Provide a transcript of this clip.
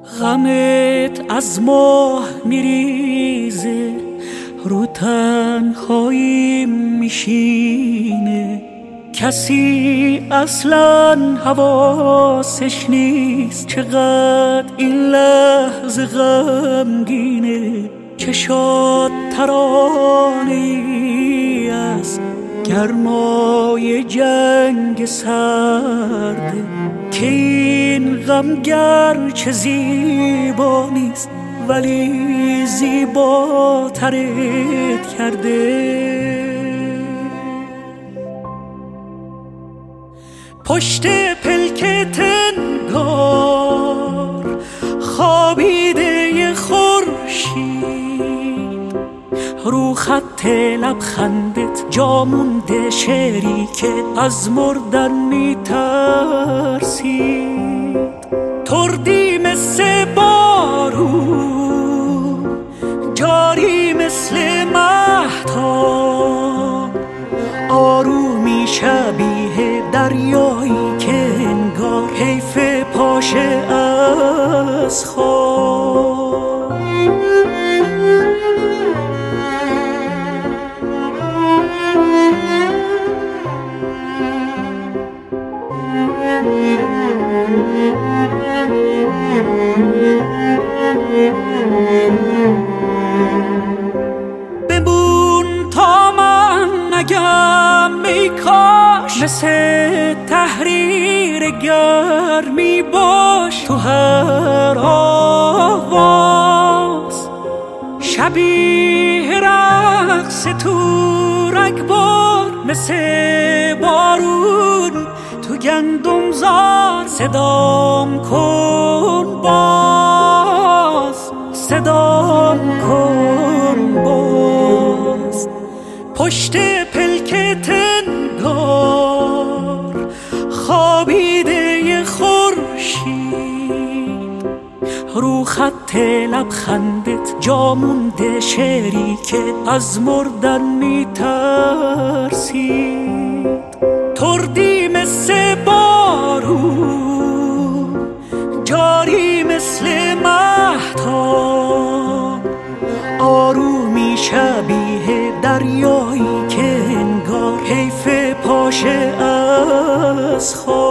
غمت از ماه میریزه، رو تنهاییم میشینه، کسی اصلا حواسش نیست چقدر این لحظه غمگینه. چشات ترانه‌ای از گرمای جنگ سرده، که این غم گرچه زیبا نیست ولی زیباترت کرده. پشت پلکت انگار خوابیده خورشید، رو خط لبخندت جا مونده شعری که از مردن میترسید. تردی مثل بارون، جاری مثل مهتاب، آرومی شبیه دریایی که انگار حیف پاشه از خواب. بمون تا من نگم ای کاش، مثل تحریر گرمی باش تو هر آواز، شبیه رقص تو رگبار، مثل بارون تو گندم زار. صدام کن باز، صدام کن باز. پشت پلکت انگار خوابیده خورشید، رو خط لبخندت جا مونده شعری که از مردن میترسید. تردی مثل بارون، جاری مثل مهتاب، آرومی شبیه دریایی که انگار حیف پاشه از خواب.